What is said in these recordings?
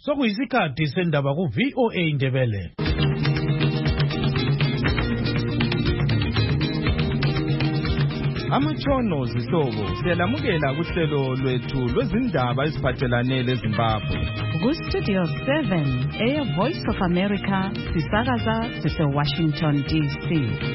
sokuyisikhathi sendaba ku VOA Indebele. Amatshono zihlobo siyalamukela kuhlelo lwethu lwezindaba eziphathelane leZimbabwe. Ku-Studio 7 Voice of America sisakaza sise-Washington DC.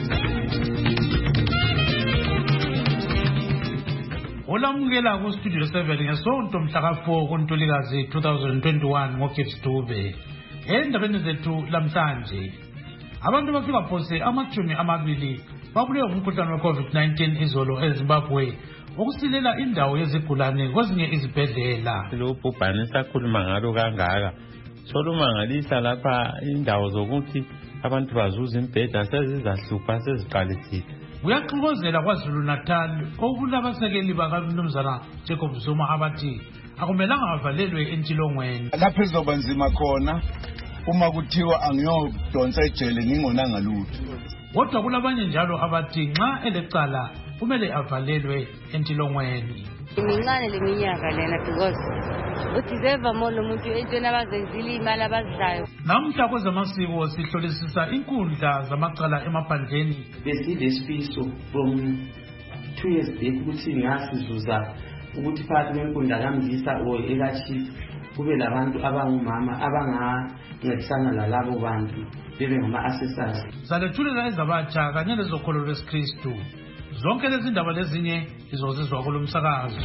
Olamukela ku-Studio 7 ngesonto mhla ka-4 kuNtulikazi 2021 ngoGibbs Dube. Endabeni zethu lamhlanje abantu bafika phose amachumi amabili babulewe umkhuhlane we-COVID-19 izolo eZimbabwe ukusilela indawo yezigulane kwezinye izibhedlela. Lo bhubhane sakhuluma ngalo kangaka solumangalisa lapha indawo zokuthi abantu bazuza imbheda sezizahlupha seziqalisile. Kuyaxokozela KwaZulu Natal okulabasekeli bakaMnumzana Jacob Zuma abathi akumelanga avalelwe entilongweni. Lapho izoba nzima khona uma kuthiwa angiyodonsa ejele ningonanga lutho. Kodwa kulabanye njalo abathi nxa elecala kumele avalelwe entilongweni. Imincane leminyaka lena because uDisemba molo umuntu entweni abazenzile imali abazidlayo. Namhla kwezamasiko sihlolisisa inkundla zamacala emaphandleni. Besilesifiso from 2 years back ukuthi ngasizuza ukuthi phakathi kwenkundla kaMdisa or ekaChief kube labantu abangumama abangancedisana lalabo bantu bebe ngama-assessors. Zalethulela ezabatsha kanye lezokholo lwesikristu. Zonke lezi ndaba lezinye izozizwa kulo msakazo.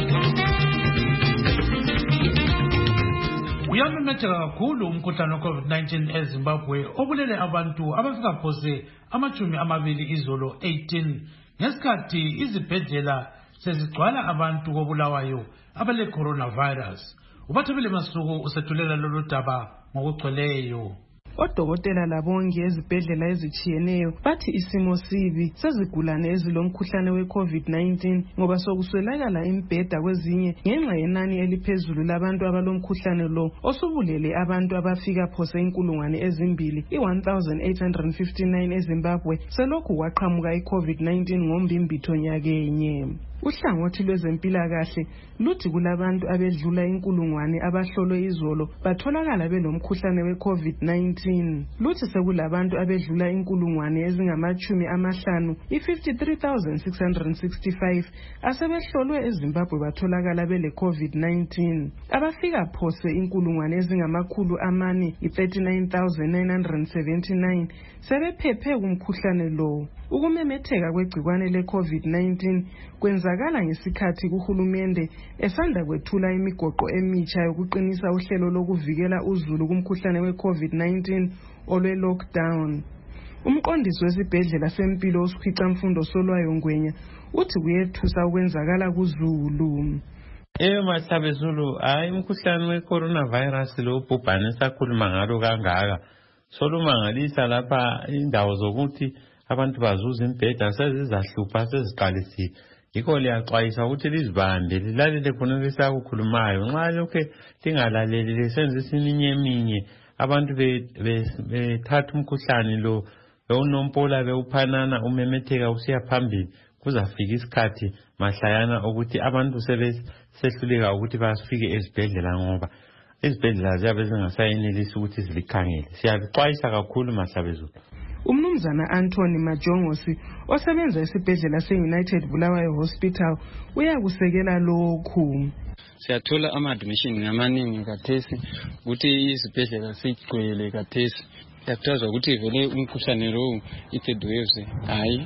Uyamemetheka kakhulu umkhuhlane we-COVID-19 eZimbabwe obulele abantu abafika phose amachumi amabili izolo 18 ngesikhathi izibhedlela sezigcwala abantu kobulawayo abale coronavirus. Ubathebile Masuku usethulela lolu daba ngokugcweleyo. Odokotela labongi ezibhedlela ezitshiyeneyo bathi isimo sibi sezigulane ezilomkhuhlane we-COVID-19 ngoba sokuswelakala imbheda kwezinye ngenxa yenani eliphezulu labantu abalomkhuhlane lo osubulele abantu abafika phose inkulungwane ezimbili i-1859 eZimbabwe selokhu kwaqhamuka i-COVID-19 ngombimbitho nyakenye. Uhlangothi lwezempilakahle luthi kulabantu abedlula inkulungwane abahlolwe izolo batholakala belomkhuhlane we-COVID-19. Luthi sekulabantu abedlula inkulungwane ezingamachumi amahlanu i-53,665 asebehlolwe eZimbabwe batholakala bele-COVID-19. Abafika phose inkulungwane ezingamakhulu amane i-39,979 sebephephe kumkhuhlane lo. Ukumemetheka kwegcikwane le-COVID-19 kwenzakala ngesikhathi kuhulumende esanda kwethula imigoqo emitsha yokuqinisa uhlelo lokuvikela uzulu kumkhuhlane we-COVID-19 olwe-lockdown. Umqondisi wesibhedlela sempilo uSikhwicamfundo Solwayo Ngwenya uthi kuyethusa ukwenzakala kuzulu. Mahlabe Zulu hayi umkhuhlane we-coronavirus lo bhubhane sakhuluma ngalo kangaka solumangalisa lapha indawo zokuthi abantu bazuza imbheda sezizahlupha seziqalisile. Yikho liyaxwayisa ukuthi lizibambe lilalele khona lesakukhulumayo. Nxa lokho lingalaleli lesenza isiminye eminye abantu bethatha umkhuhlane lo bewunompola bewuphanana umemetheka usiya phambili kuzafika isikhathi mahlayana ukuthi abantu sehluleka ukuthi basifike ezibhedlela ngoba izibhedlela ziyabe zingasayenelisi ukuthi zilikhangele. Siyaxwayisa kakhulu Mahlabe Zulu. Umnumzana Anthony Majongosi osebenza esibhedlela se-United Bulawayo Hospital uyakusekela lokhu. Siyathola ama-admission ngamaningi kathesi ukuthi izibhedlela sigcwele kathesi. Siyakhuthazwa ukuthi vele umkhuhlane lo i-third wave hayi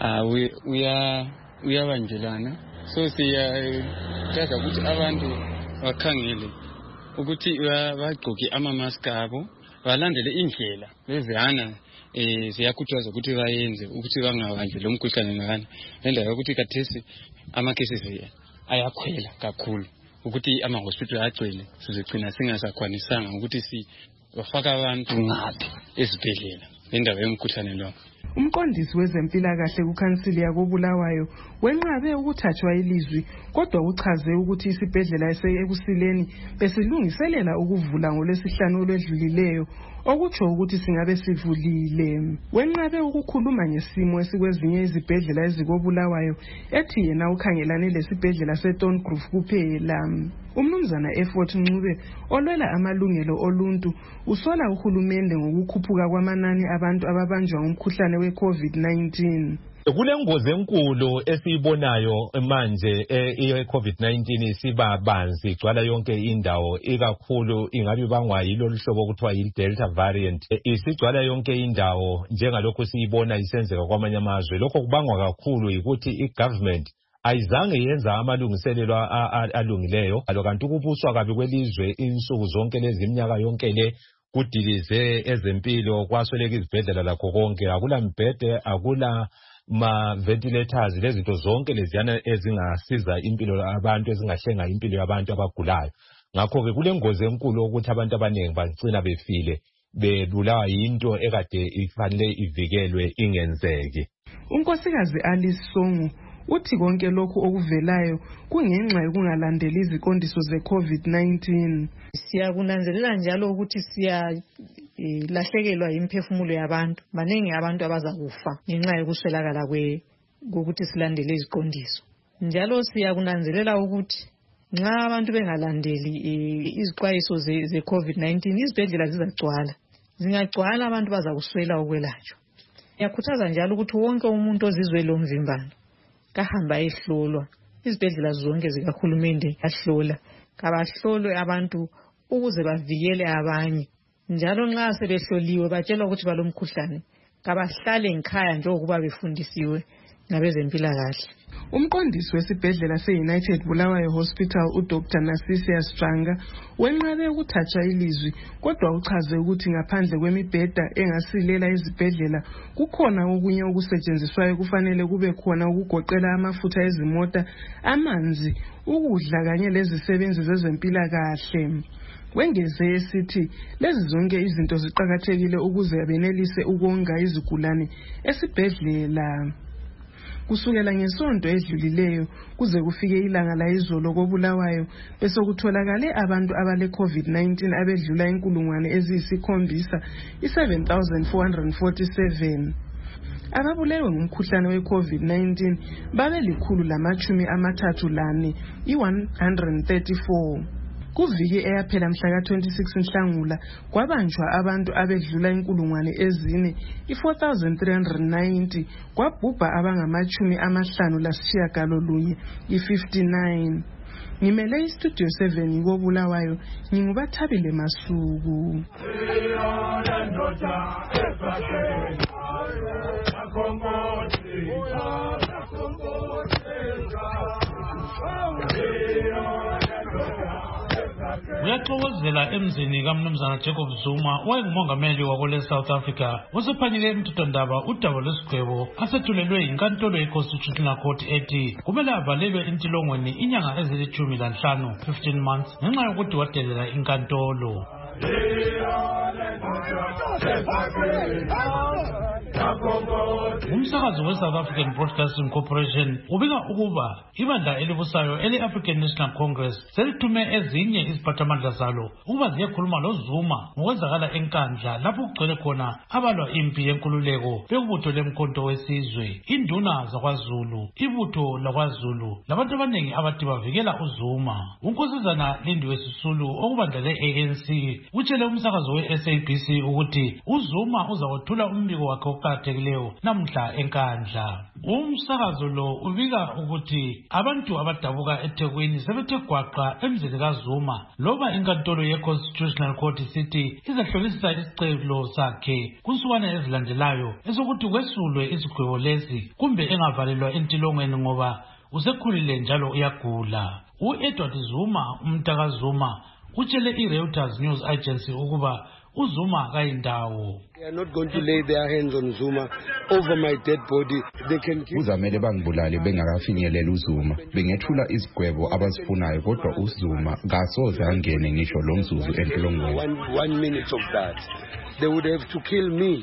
uyabanjelana. So siyakhuthaza ukuthi abantu bakhangele ukuthi bagqoke ama-mask abo balandele indlela lezihana siyakhuthaza ukuthi bayenze ukuthi bangabanjwe lo mkhuhlane ngani. Ngendlela yokuthi kathesi ama-cases ayakhwela kakhulu ukuthi ama-hospital agcwele sizogcina singasakwanisanga ukuthi bafaka abantu ngaphi ezibhedlela ngendaba yomkhuhlane lo. Umqondisi wezempilakahle kuKhansili yakoBulawayo wenqabe ukuthathwa ilizwi kodwa uchaze ukuthi isibhedlela eSekusile besilungiselela ukuvula ngoLwesihlanu olwedlulileyo okutsho ukuthi singabe sivulile. Wenqabe ukukhuluma ngesimo esikwezinye izibhedlela ezikoBulawayo ethi yena ukhangelane lesibhedlela seThorn Grove kuphela. Umnumzana Effort Ncube olwela amalungelo oluntu usola uhulumende ngokukhuphuka kwamanani abantu ababanjwa ngumkhuhlane we-COVID-19. Kulengozi enkulu esiyibonayo manje i-COVID-19 isiba banzi igcwala yonke indawo ikakhulu ingabe bangwa yilo luhlobo okuthiwa yi-Delta variant isigcwala yonke indawo njengalokho siyibona isenzeka kwamanye amazwe. Lokho kubangwa kakhulu ukuthi i-government ayizange yenza amalungiselelo alungileyo kanti ukubuswa kabi kwelizwe insuku zonke lezi iminyaka yonke le kudilize ezempilo kwasweleka izibhedlela lakho konke akula mbhede akula ma-ventilators lezinto zonke leziyana ezingasiza impilo abantu ezingahlenga impilo yabantu abagulayo. Ngakho-ke kulengozi enkulu ukuthi abantu abaningi bagcina befile bebulawa yinto ekade ifanele ivikelwe ingenzeki. Unkosikazi Alice Songo uthi konke lokhu okuvelayo kungenxa yokungalandeli iziqondiso ze-COVID-19. Siyakunanzelela njalo ukuthi lahlekelwa imphefumulo yabantu. Maningi abantu abazakufa ngenxa yokuswelakala kokuthi silandele iziqondiso. Njalo siyakunanzelela ukuthi nxa abantu bengalandeli izixwayiso ze-COVID-19 izibhedlela zizagcwala. Zingagcwala abantu bazakuswela ukwelatshwa. Ngiyakhuthaza njalo ukuthi wonke umuntu ozizwe lo mvimbano kahamba ehlolwa. Izibhedlela zonke zikahulumende ahlola. Kabahlolwe abantu ukuze bavikele abanye. Njalo nxa sebehloliwe batshelwa ukuthi balomkhuhlane kabahlale ngikhaya njengokuba befundisiwe ngabezempilakahle. Umqondisi wesibhedlela se-United Bulawayo Hospital uDr. Nasisia Stranga wenqabe ukuthatha ilizwi kodwa uchaze ukuthi ngaphandle kwemibheda engasilela izibhedlela kukhona okunye okusetshenziswayo kufanele kube khona ukugoqela amafutha ezimota, amanzi, ukudla kanye lezisebenzi zezempilakahle. Wengeze esithi lezi zonke izinto ziqhakathekile ukuze benelise ukonga izigulane esibhedlela. Kusukela ngesonto edlulileyo kuze kufike ilanga layizolo koBulawayo bese kutholakale abantu abale COVID-19 abedlula inkulungwane eziyisikhombiza i-7,447. Ababulewe ngumkhuhlane we-COVID-19 babe 134 i-134. Kuviki eyaphela mhla ka-26 Nhlangula kwabanjwa abantu abedlula inkulungwane ezine i-4,390 kwabhubha abangama-59 i-59. Ngimele iStudio 7 koBulawayo nginguBathabile Masuku. Uyaxokozela emzini kaMnumzana Jacob Zuma owayengumongameli wako South Africa usephanyeke emthethwandaba udaba lwesigwebo asethulelwe yinkantolo ye-Constitutional Court ethi kumele avalelwe entilongweni inyanga ezili-15 15 months ngenxa yokuthi wadelela inkantolo. Umsakazo we-South African Broadcasting Corporation ubika ukuba ibandla elibusayo ele-African National Congress selithume ezinye iziphathamandla zalo ukuba ziyekhuluma loZuma ngokwenzakala eNkandla lapho kugcwele khona abalwa impi yenkululeko bekubutho lemkhonto wesizwe, induna zakwaZulu, ibutho lakwaZulu labantu abaningi abathi bavikela uZuma. Unkosazana Lindiwe Sisulu okubandla le-ANC utshele umsakazo we-SABC ukuthi uZuma uzakwethula umbiko wakhe oqakathekileyo namhla eNkandla. Umsakazo lo ubika ukuthi abantu abadabuka eThekwini sebethe gwaqa emzini kaZuma loba inkantolo ye-Constitutional Court City izahlolisisa isicelo sakhe kunsukwana ezilandelayo esokuthi kwesulwe izigwebo lezi kumbe engavalelwa entilongweni ngoba usekhulile njalo uyagula. U-Edward Zuma umntaka Zuma utshele i-Reuters News Agency ukuba uZuma kayindawo. They are not going to lay their hands on Zuma over my dead body. They can kill. Uzamele bangibulale bengakafinyelela uZuma. Bengethula izigwebo abazifunayo kodwa uZuma kasoze angene ngisho lo mzuzu entolongweni. 1 minute of that. They would have to kill me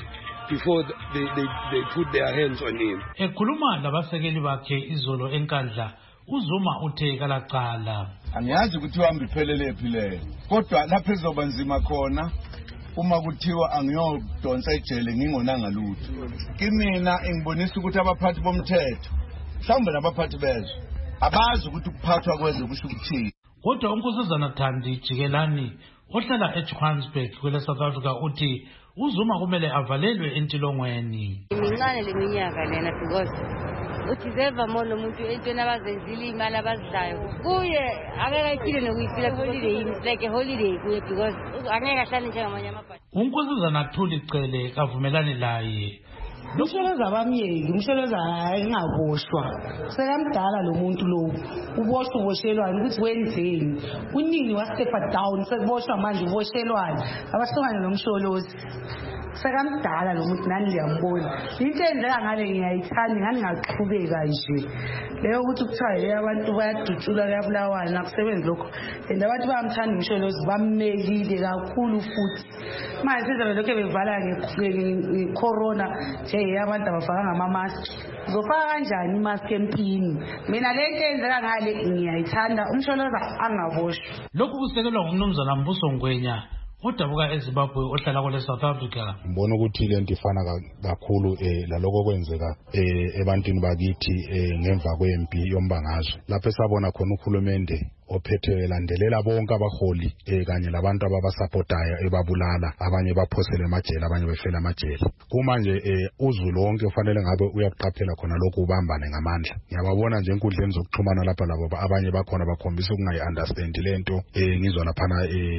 before they put their hands on him. Ekhuluma labasekeli bakhe izolo eNkandla, uZuma uthe kalaqala. Angiyazi ukuthi uhambe iphelele ephile. Kodwa lapha ezoba nzima khona uma kuthiwa angiyodonsa ejele ngingonanga lutho. Kimina engibonisa ukuthi abaphathi bomthetho mhlawumbe nabaphathi bezwe abazi ukuthi ukuphathwa kwezwe kusho ukuthini. Kodwa uNkosazana Thandi Jikelani ohlala eJohannesburg kwele South Africa uthi uZuma kumele avalelwe entilongweni. Imincane leminyaka lena because uthi zeva molo umuntu entweni abazenzile imali abazidlayo kuye akeke ayiphile nokuyifila holiday like a holiday kuye because angeke ahlale njengamanye amabhadi. uNkosazana Thuli Cele kavumelani laye. Umsholoza bamyeki, umsholoza engaboshwa. Sekamdala lo muntu lo. Uboshwa uboshelwane ukuthi wenzeni. Unini wa step down sekuboshwa manje uboshelwane. Abahlangana nomsholozi. Sekamdala lo muntu nani liyambona. Into endlela ngale ngiyayithanda ngani ngaqhubeka nje. Leyo ukuthi kuthiwa abantu bayadutsula kuyabulawana nakusebenza lokho. Abantu bayamthanda umsholozi bammelile kakhulu futhi. Manje sizabe lokho bevala ngecorona nje abantu abafaka ngama-mask. Uzofaka kanjani imask empini? Mina lento enzeka ngale ngiyayithanda umsholoza angaboshwa. Lokhu kusekelwa ngumnumzana Mbuso Ngwenya odabuka eZimbabwe ohlala kwele South Africa. Ngibona ukuthi lento ifana kakhulu laloko kwenzeka ebantwini bakithi ngemva kwempi yombangazwe. Lapho sabona khona ukhulumende ophethe landelela bonke abaholi kanye labantu ababasupportayo ebabulala abanye baphosele emajele abanye befela amajele. Kuma nje uZulu wonke ufanele ngabe uyaqaphela khona lokho ubambane ngamandla. Ngiyababona nje enkundleni zokuxhumana lapha labo abanye bakhona bakhombisa ukungayi-understand lento ngizwa laphana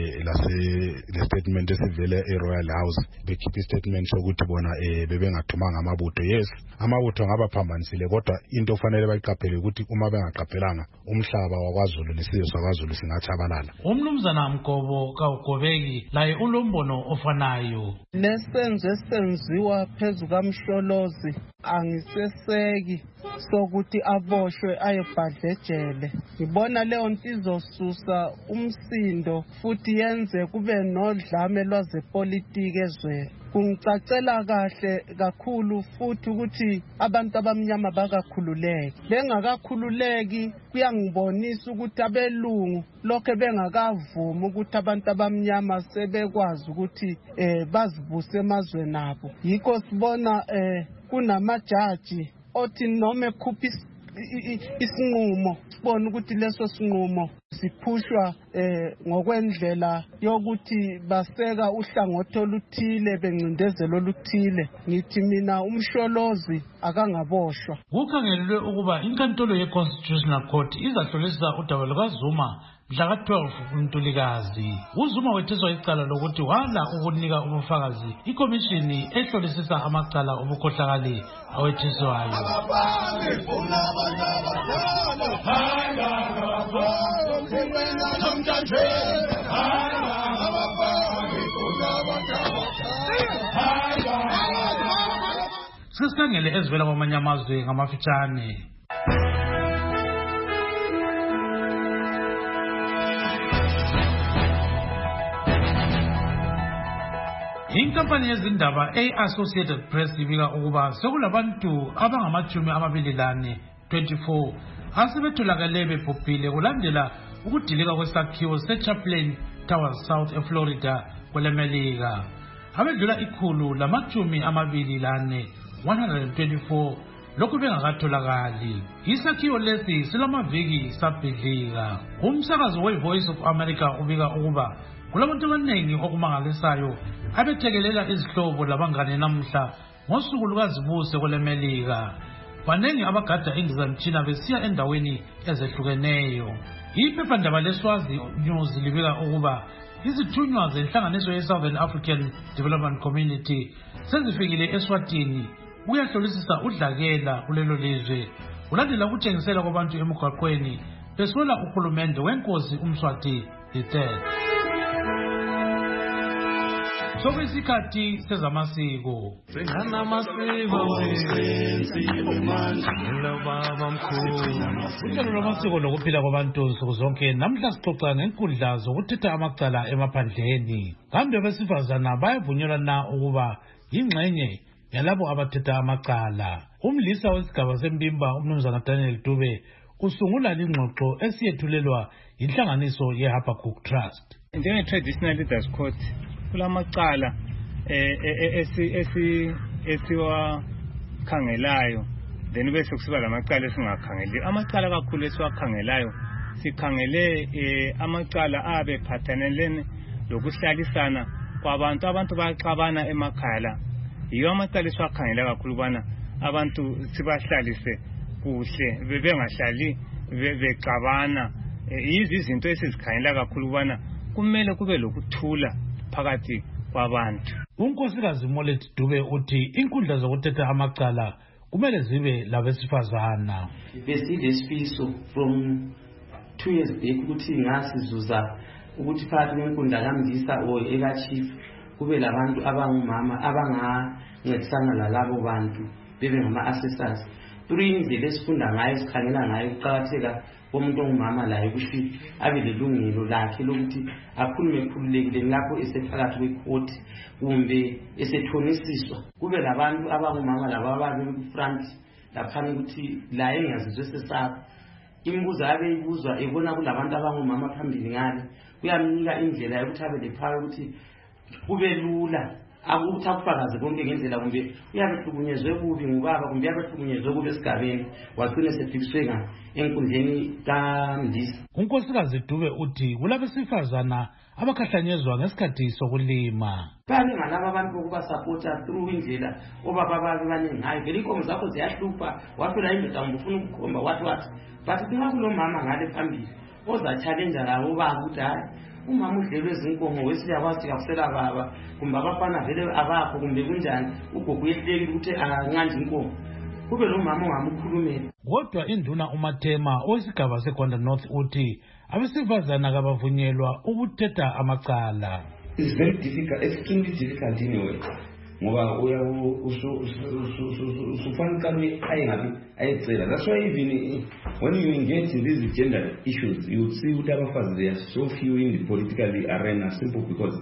le statement esivele eRoyal House bekhipha istatement sokuthi bona bebengathumanga amabutho. Yes, amabutho ngabaphambanisile kodwa into ofanele bayiqaphele ukuthi uma bengaqaphelanga umhlaba wakwaZulu sakwaZulu singatshabalala. Umnumzana Mgobo kaUgobeki laye ulombono ofanayo. Lesenzo esenziwa phezu kaMsholozi angiseseki sokuthi aboshwe ayebhadle ejele. Ngibona leyo nto izosusa umsindo futhi yenze kube nodlame lwazepolitiki ezweni. Kungicacela kahle kakhulu futhi ukuthi abantu abamnyama bakakhululeki. Bengakakhululeki kuyangibonisa ukuthi abelungu lokho bengakavumi ukuthi abantu abamnyama sebekwazi ukuthi bazibuse emazweni abo. Yikho sibona kunamajaji othi noma ekhupha isinqumo sibona ukuthi leso sinqumo siphushwa ngokwendlela yokuthi baseka uhlangothi oluthile bencindezelo oluthile. Ngithi mina umsholozi akangaboshwa. Kukhangelelwe ukuba inkantolo ye-Constitutional Court izahlolisisa udaba lukaZuma mhla ka-12 kuNtulikazi. uZuma wetheswa icala lokuthi wala ukunika ubufakazi ikomishini ehlolisisa amacala obukhohlakali awethiswayo. Sesikhangele ezivela kwamanye amazwe ngamafitshane. Inkampani yezindaba Associated Press ibika ukuba sekulabantu abangama-24 asebetholakale bebhubhile kulandela ukudilika kwesakhiwo seChaplain Towers South eFlorida kwelemelika. Abedlula 124 lokhu bengakatholakali. Isakhiwo lesi silamaviki sabhidlika. Umsakazo weVoice of America ubika ukuba kulabantu abaningi okumangalisayo abethekelela izihlobo labangane namhla ngosuku lukazibuse kwelemelika. Banengi abagada indizamtshina besiya endaweni ezehlukeneyo. Iphephandaba leSwazi News libika ukuba izithunywa zenhlanganiso ye-Southern African Development Community sezifikile eSwatini ukuyahlolisisa udlakela kulelo lizwe kulandela ukutshengisela kwabantu emgwaqweni besola uhulumende wenkosi uMswati III. Sokuyisikhathi sezamasiko. Uhlelo lwamasiko lokuphila kwabantu nsuku zonke namhla sixoxa ngenkundla zokuthetha amacala emaphandleni. Kambe abesifazana bayavunyelwa na ukuba yingxenye yalabo abathetha amacala. Umlisa wesigaba seMpimba umnumzana Daniel Dube usungula lingxoxo esiyethulelwa inhlanganiso yeHabakkuk Trust. Njenge-Traditional Leaders Court kulamacala esiwakhangelayo then bese kusiba lamacala esingakhangeli. Amacala kakhulu esiwakhangelayo sikhangele amacala abephathanelene lokuhlalisana kwabantu. Abantu baxabana emakhaya la. Yiyo amacala esiwakhangela kakhulu ubana abantu sibahlalise kuhle bebengahlali bexabana. Yizi izinto esizikhangela kakhulu ubana kumele kube lokuthula phakathi kwabantu. Unkosikazi Molet Dube uthi inkundla zokuthetha amacala kumele zibe labesifazana. Besilesifiso from 2 years back ukuthi ngasizuza ukuthi phakathi kwenkundla kamndisa ekachief kube labantu abangumama abangancedisana lalabo bantu bebe ngama-assessors. 3 indlela esifunda ngayo sikhangela ngayo ukuqakatheka komuntu ongumama laye ukuthi abe lelungelo lakhe lokuthi akhulume khululekile lapho esephakathi kwecourt kumbe esethonisiswa. Kube labantu abangumama laba ababe front laphana ukuthi la engazizwe sesapha. Imibuzo abeyibuzwa ebona kulabantu abangumama phambili ngale kuyamnika indlela yokuthi abe lephawe ukuthi kube lula akuthi akufakaze konke ngendlela kumbe uyabehlukunyezwe kubi ngubaba kumbe uyabehlukunyezwe kubi esigabeni wagcina sefikiswe enkundleni kamndisa. Unkosikazi Dube uthi kulabesifazana abakhahlanyezwa ngesikhathi sokulima. Ngalaba abantu bokubasapota through indlela obaba babe baningi ngayo vele inkomo zakho ziyahlupha wafela indoda ufuna ukukhomba wathi but kunga kulomama ngale phambili oza-challenge lawo baba ukuthi hayi umama udlelwe zinkomo wesiyakwazi kakusela baba kumbe abafana vele abakho kumbe kunjani ugogo uyehlulekile ukuthi anganqanje inkomo kube lo mama ongamkhulumela. Kodwa induna uMathema owesigaba seGwanda North uthi abesifazana kabavunyelwa ukuthetha amacala. It's very difficult, extremely difficult anyway. Ngoba usufanele ayicela. That's why even when you engage in these gender issues, you see what abafazi they are so few in the political arena simple because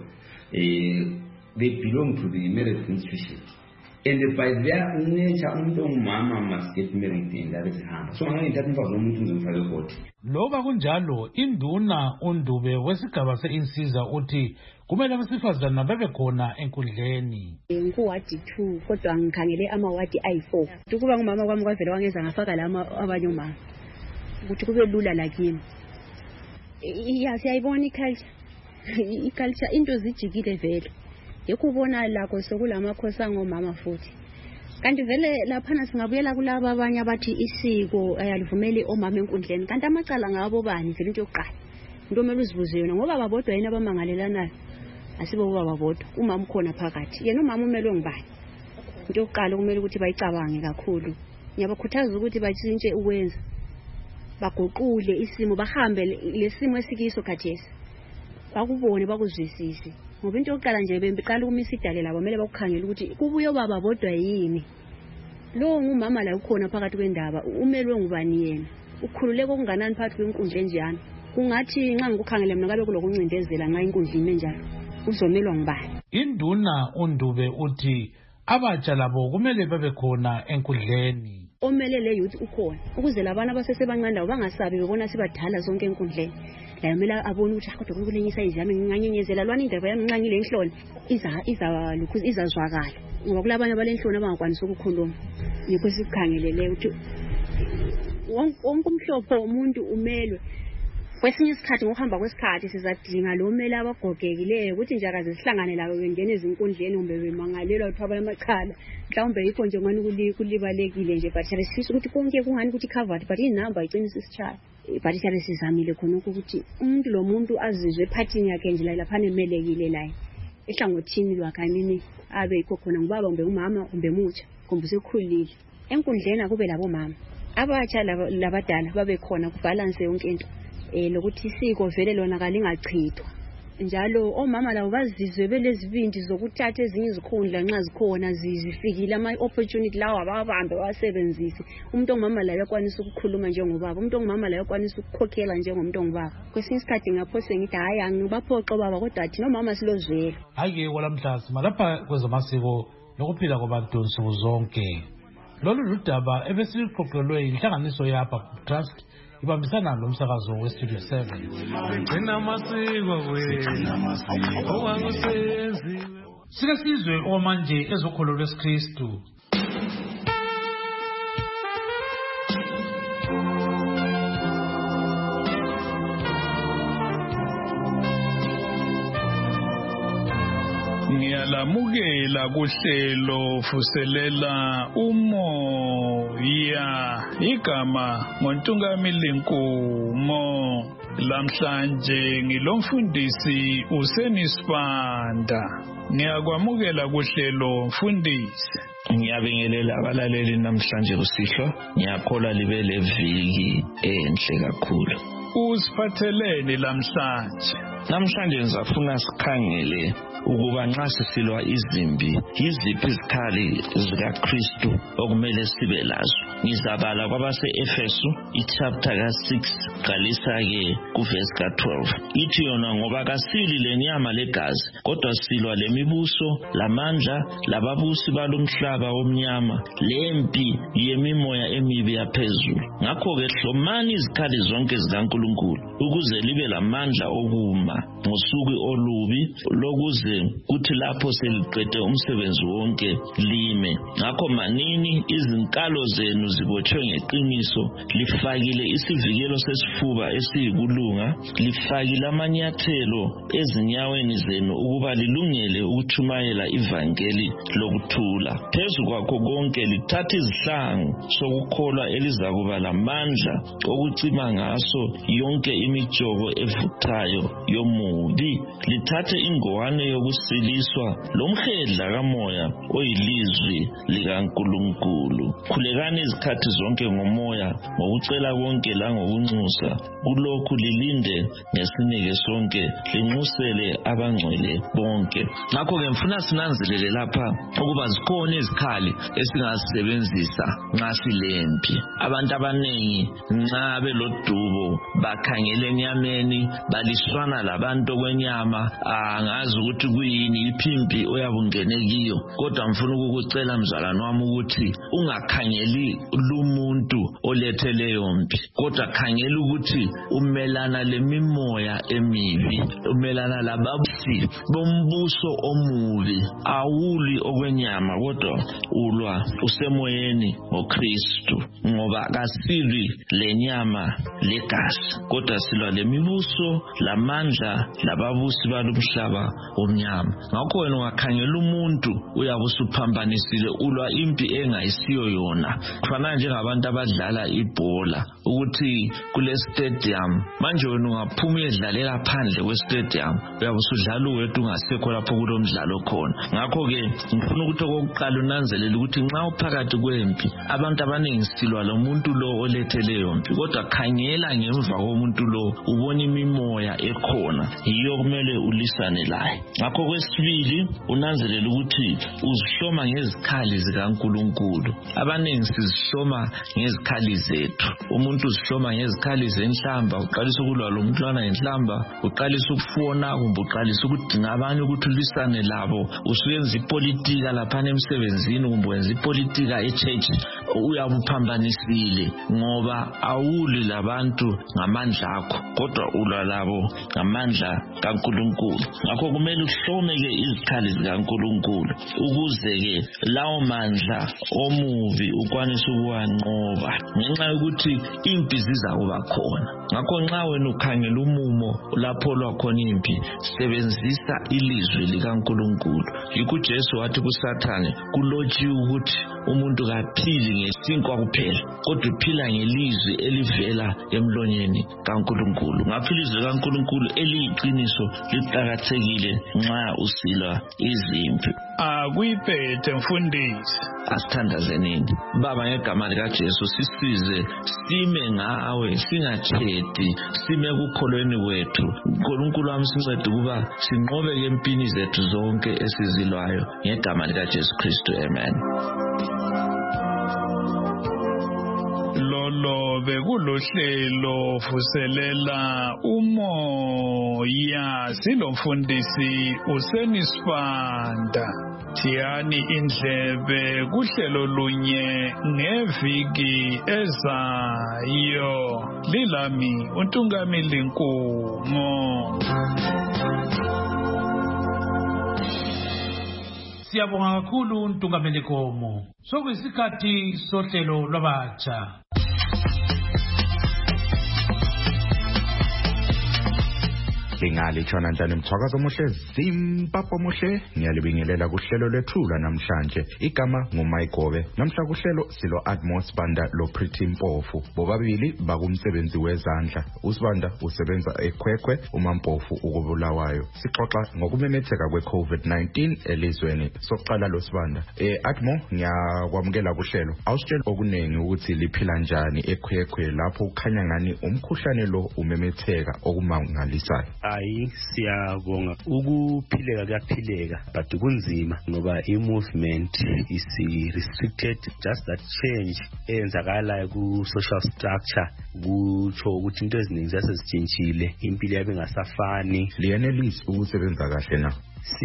they belong to the marriage institution. And by their nature, umuntu ongumama must get married in that hand. So angayithatha umfazi womuntu ngimfake kodwa. Loba kunjalo induna uNdube wesigaba seInsiza uthi kumele abesifazana bebe khona enkundleni. Ngikuwadi 2 kodwa ngikhangele amawadi ayi4. Ukuba ngumama kwami kwavele wangeza ngafaka la abanye umama. Ukuthi kube lula lakini. Siyayibona iculture into zijikile vele. Yekubona lakho sokulamakhosi angomama futhi. Kanti vele laphana singabuyela kulabo abanye abathi isiko ayalivumeli omama enkundleni. Kanti amacala ngabo bani vele into yokuqala. Into omele uzibuze yona ngoba babodwa yena abamangalelanayo. Asibo baba bodwa umama ukhona phakathi. Yena umama umele ngibani. Into yokuqala kumele ukuthi bayicabange kakhulu. Ngiyabakhuthaza ukuthi batshintshe ukwenza. Bagoqule isimo bahambe lesimo esikiso khathesi. Bakubone bakuzwisise. Ngoba into yokuqala nje beqala ukumisa idale labo kumele bakukhangela ukuthi kubuye baba bodwa yini. Lo ngumama la ukhona phakathi kwendaba umelwe ngubani yena. Ukhululeke okunganani phakathi kwenkundla enjani. Kungathi nxa ngikukhangele mina ngabe kulokuncindezela nxa inkundleni enjalo. Uzomelwa ngubani. Induna uNdube uthi abatsha labo kumele babe khona enkundleni. Omelele youth ukhona ukuze labana abasesebancane bangasabi bebona sibadala zonke enkundleni. La yomela abona ukuthi kodwa kulenyisa izami nginganyenyezela lwana indaba yami nqanyile enhloni izazwakala ngoba kulabanye abalenhloni abangakwanisa ukukhuluma. Yikho sikhangelele ukuthi wonke umhlopho womuntu umelwe. Kwesinye isikhathi ngokuhamba kwesikhathi sizadinga lo mele abagogekileyo ukuthi nje akaze sihlangane lawo ngene ezinkundleni kumbe bemangalelwa uthwaba lamachala mhlawumbe yikho nje ngani kulibalekile nje but sifisa ukuthi konke kungani ukuthi covered but inamba iqinisa isitshaya but sizamile khona ukuthi umuntu lo muntu azizwe ephathini yakhe nje lapha emelekile la ehlangothini lwakanini abe yikho khona ngubaba kumbe umama kumbe mutsha kumbe sekhulile enkundleni akube labo mama abatsha labadala babe khona kubalance yonke into lokuthi isiko vele lona kalingachithwa njalo omama labo bazizwe belezibindi zokuthatha ezinye izikhundla nxa zikhona zifikile ama opportunity lawo ababambe wasebenzise umuntu ongumama la yakwanisa ukukhuluma njengobaba umuntu ongumama la yakwanisa ukukhokhela njengomuntu ongubaba kwesinye isikhathi ngaphose ngithi hayi angibaphoqa baba kodwa thina omama silozwela ake kwalamhlanje malapha kwezamasiko lokuphila kwabantu nsuku zonke. Lolu ludaba ebesiluqoqelwe inhlanganiso yapha Trust ibambisana lomsakazo weStudio 7. Sike sizwe omanje ezokholo lwesikristu. Ngiyalamukela kuhlelo fuselela umoya igama ngoNtungamili Nkumo. Lamhlanje ngilomfundisi uSenisibanda. Ngiyakwamukela kuhlelo mfundisi. Ngiyabingelela abalaleli namhlanje kusihlwa. Ngiyakholwa libe leviki enhle kakhulu. Usiphatheleni lamhlanje? Namhlanje ngizafuna sikhangele ukuba nxa sisilwa izimpi yiziphi izikhali zikaKristu okumele sibe lazo. Ngizabala kwabase-Efesu ichapter ka-6 qalisa ke kuverse ka-12. Ithi yona ngoba kasili lenyama legazi kodwa silwa lemibuso, lamandla, lababusi balomhlaba womnyama, lempi yemimoya emibi yaphezulu. Ngakho-ke hlomani izikhali zonke zikaNkulunkulu ukuze libe lamandla okuma ngosuku olubi lokuze kuthi lapho seliqede umsebenzi wonke lime. Ngakho manini izinkalo zenu zibotshwe ngeqiniso, lifakile isivikelo sesifuba esiyikulunga, lifakile amanyathelo ezinyaweni zenu ukuba lilungele ukuthumayela ivangeli lokuthula. Phezu kwakho konke lithathe izihlangu sokukholwa elizakuba lamandla okucima ngaso yonke imijovo evuthayo yomubi. Lithathe ingowane yokusiliswa lomhedla kamoya oyilizwi likaNkulunkulu. Khulekani izikhathi zonke ngomoya, ngokucela konke langokunxusa. Kulokhu lilinde ngesineke sonke, linxusele abangcwele bonke. Ngakho-ke mfuna sinanzelele lapha ukuba zikhona izikhali esingazisebenzisa nxa silempi. Abantu abanengi nxa belodubo bakhangele enyameni, baliswana labantu okwenyama, angazi ukuthi kuyini iphimbi oyabungene kiyo. Kodwa mfuna ukukucela mzalwane wami ukuthi ungakhangeli lumuntu olethe leyo mpi, kodwa khangela ukuthi umelana lemimoya emibi, umelana lababusi bombuso omubi. Awuli okwenyama kodwa ulwa usemoyeni ngoKristu, ngoba kasilwi lenyama legazi kodwa silwa lemibuso, lamandla, lababusi balomhlaba omnyama. Ngakho wena ungakhangela umuntu uyabe usuphambanisile, ulwa impi engayisiyo yona. Kufana njengabantu abadlala ibhola ukuthi kule stadium, manje wena ungaphuma uyedlalela phandle kwe-stadium, uyabe usudlala uwedwa ungasekho lapho kulo mdlalo khona. Ngakho-ke ngifuna ukuthi okokuqala unanzelele ukuthi nxa uphakathi kwempi, abantu abaningi silwa lo muntu lo olethe leyo mpi, kodwa khangela ngemva komuntu lo ubone imimoya ekhona, yiyo kumele ulisane laye. Ngakho kwesibili unanzelele ukuthi uzihloma ngezikhali zikaNkulunkulu. Abaningi sizihloma ngezikhali zethu. Umuntu uzihloma ngezikhali zenhlamba, uqalisa ukulwa lo mntwana ngenhlamba, uqalisa ukufona kumbe uqalisa ukudinga abanye ukuthi ulisane labo, usuyenza ipolitika laphana emsebenzini kumbe wenza ipolitika e-church, uyabe uphambanisile ngoba awuli labantu ngamandla akho kodwa ulwa labo ngamandla kaNkulunkulu. Ngakho kumele uhlome-ke izikhali zikaNkulunkulu ukuze-ke lawo mandla omubi ukwanise ukuwanqoba, ngenxa yokuthi impi zizakuba khona. Ngakho nxa wena ukhangela umumo lapho lwakhona impi, sebenzisa ilizwi likaNkulunkulu. Yikho uJesu wathi kuSathane, kulotshiwe ukuthi umuntu kaphili ngesinkwa kuphela kodwa uphila ngelizwi elivela emlonyeni kaNkulunkulu. Ngakho ilizwi likaNkulunkulu eliyiqiniso liqakathekile nxa usilwa izimpi. Akuyiphethe mfundisi. Asithandazenini. Baba, ngegama likaJesu sisize sime ngawe, singathedi, sime kukholweni kwethu. uNkulunkulu wami sincede ukuba sinqobeke empini zethu zonke esizilwayo ngegama likaJesu Kristu. Amen. Lolo bekulohlelo vuselela umoya, silomfundisi uSenisibanda. Tiyani indlebe kuhlelo lunye ngeviki ezayo. Lilami uNtungamili Nkumo. Siyabonga kakhulu uNtungamili Nkumo. Sokuyisikhathi sohlelo lwabatsha. Lingali tshona njani mthwakazo omuhle Zimbabwe omuhle ngiyalibingelela kuhlelo lwethula namhlanje igama nguMayigobe namhla kuhlelo silo Admos Banda lo Pretty Mpofu bobabili bakumsebenzi wezandla uSibanda usebenza eKhwekhwe uMampofu ukubulawayo sixoxa ngokumemetheka kweCovid-19 elizweni sokuqala lo Sibanda Admo ngiyakwamukela kuhlelo awusitshela okunengi ukuthi liphila njani eKhwekhwe lapho ukhanya ngani umkhuhlane lo umemetheka okumangalisayo. Hayi siyabonga ukuphileka kuyaphileka but kunzima ngoba i-movement is restricted, just that change eyenzakalayo ku-social structure kutsho ukuthi into eziningi zasezitshintshile impilo yabe ngasafani. Liyenelisi ukusebenza kahle na?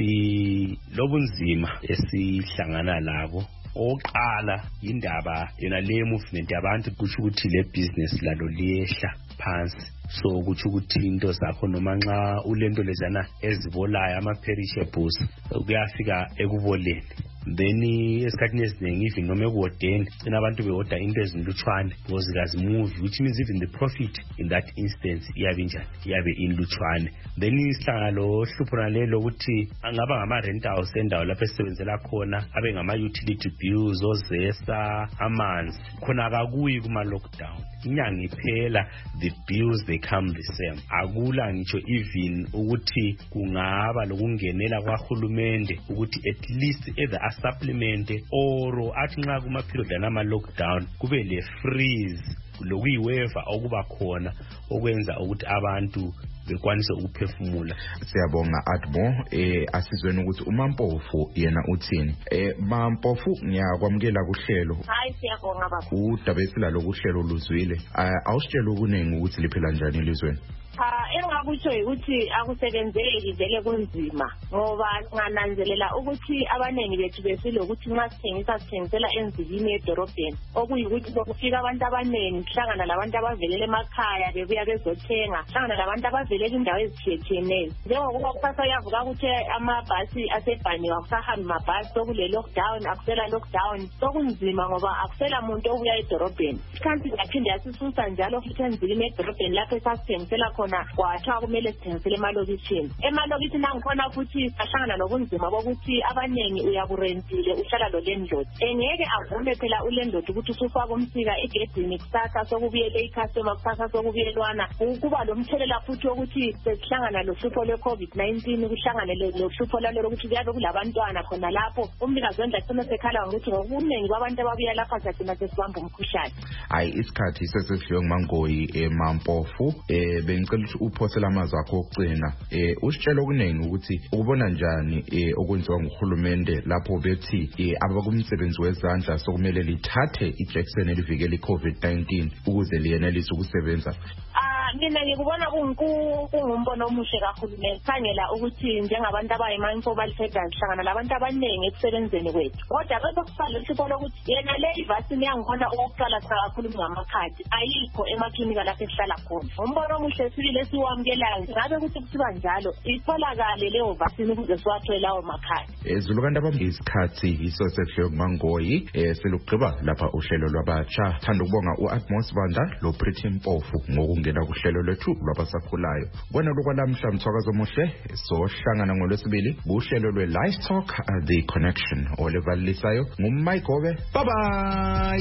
Silobunzima esihlangana labo. Oqala indaba yona le movement yabantu kutsho ukuthi le business lalo liyehla phansi so kutsho ukuthi into zakho noma nxa ulento lezana ezibolayo ama-perishables kuyafika ekuboleni then esikhathini esiningi even noma ekuwodeni cina abantu bewoda into ezinlutshwane because kazimove which means even the profit in that instance iyabe njani iyabe inlutshwane. Then isihlangana lo hlupho nalelo ukuthi angaba ngama-rent house endawo lapho esisebenzela khona abe ngama-utility bills ozesa amanzi khona akakuyi kuma-lockdown inyanga iphela the bills they come the same akula ngitsho even ukuthi kungaba lokungenela kwahulumende ukuthi at least either supplement or athi nxa kuma-period anama-lockdown kube le-freeze lokuyi-waiver okuba khona okwenza ukuthi abantu bekwanise ukuphefumula. Siyabonga Admo asizweni ukuthi uMampofu yena uthini. Mampofu ngiyakwamukela kuhlelo. Hayi siyabonga baba. Udaba esilalo kuhlelo luzwile. Awusitshela ukuningi ukuthi liphela njani elizweni. Engakutsho ukuthi akusebenzeki vele kunzima ngoba ngananzelela ukuthi abanengi bethu besilokuthi nxa sithengisela enzikini edorobheni okuyikuthi kufika abantu abanengi kuhlangana labantu abavelela emakhaya bebuya bezothenga kuhlangana labantu abavelela indawo ezitshiyetshiyeneyo njengokuba kusasa yavuka ukuthi amabhasi asebhaniwe akusahambi mabhasi sokule lockdown akusela lockdown sokunzima ngoba akusela muntu obuya edorobheni kanti yaphinde yasisusa njalo futhi enzikini edorobheni lapho esasithengisela khona kwathiwa kumele sithengisele emalokishini angikhona futhi ahlangana nobunzima bokuthi abanengi uyaburentile uhlala lo landlord engeke avume phela ulandlord ukuthi usufaka umsika egedini kusasa sokubuyele icustomer kusasa sokubuyelwana kuba lomthelela futhi ukuthi sesihlangana lohlupho lwe-COVID-19 kuhlangane lohlupho lalelo ukuthi kuyabe kulabantwana khona lapho umnikazi wendlu agcina sekhala ngokuthi ngokuningi kwabantu ababuya lapha sagcina sesibamba umkhuhlane. Hayi isikhathi sesefike nguMangoyi eMampofu bengicela ukuthi uphosela amazwi akho okugcina usitshela okuningi ukuthi ukubona njani okwenziwa nguhulumende lapho bethi abakumsebenzi wezandla sokumele lithathe ijekiseni elivikela iCovid-19 ukuze liyenelise ukusebenza. Mina ngikubona kungumbono omuhle kakhulu nekhangela ukuthi njengabantu abayimanyifo balifeda sihlangana labantu abaningi ekusebenzeni kwethu kodwa bese kusale sibona ukuthi yena le vaccine yangikhona ukuqala kakhulu ngamakhadi ayikho emaklinika lapho esihlala khona umbono omuhle sibile siwamukelayo ngabe ukuthi kusiba njalo itholakale leyo vaccine ukuze siwathole lawo makhadi. Ezulukanti abambe isikhathi yiso sefike nguMangoyi selugqiba lapha uhlelo lwabatsha thanda ukubonga uAdmos Banda lo Pretty Mpofu ngokungena uhlelo lwethu lwabasakhulayo bona lokwalamhla mthwakazo omuhle sohlangana ngolwesibili kuhlelo lwe-Live Talk The Connection olevalisayo nguMayigobe. Bye bye.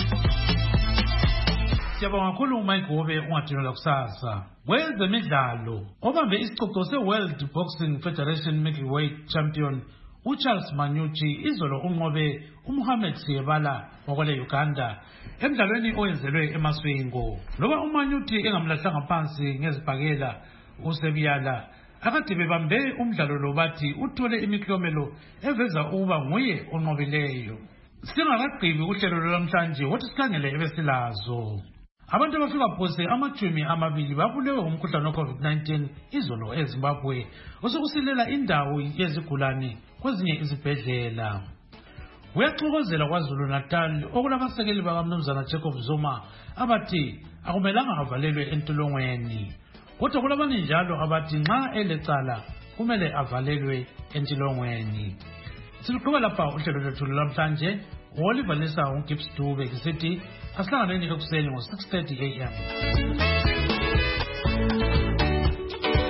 Siyabonga kakhulu uMayigobe ungadinelwa kusasa. Kwezemidlalo obambe isicoco se-World Boxing Federation Middleweight Champion uCharles Manyuchi izolo unqobe uMohamed Siyebala wakwele Uganda emdlalweni oyenzelwe eMaswingo. Loba uManyuchi engamlahlanga phansi ngezibhakela uSebiyala akade bebambe umdlalo lo bathi uthole imiklomelo eveza ukuba nguye onqobileyo. Singakagqibi uhlelo lwamhlanje wothi sikhangele ebesilazo. Abantu abafika phose amajumi amabili babulewe umkhuhlane we-COVID-19 izolo eZimbabwe osokusilela indawo yezigulane kwezinye izibhedlela. Uyaxokozela KwaZulu Natal okulabasekeli bakaMnumzana Jacob Zuma abathi akumelanga avalelwe entolongweni. Kodwa kulabanye njalo abathi nxa elecala kumele avalelwe entolongweni. Siluqhubeka lapha uhlelo lwethu lamhlanje. Oliver Lisa uGibbs Dube ngisithi asihlangane ekuseni ngo 6:30 AM.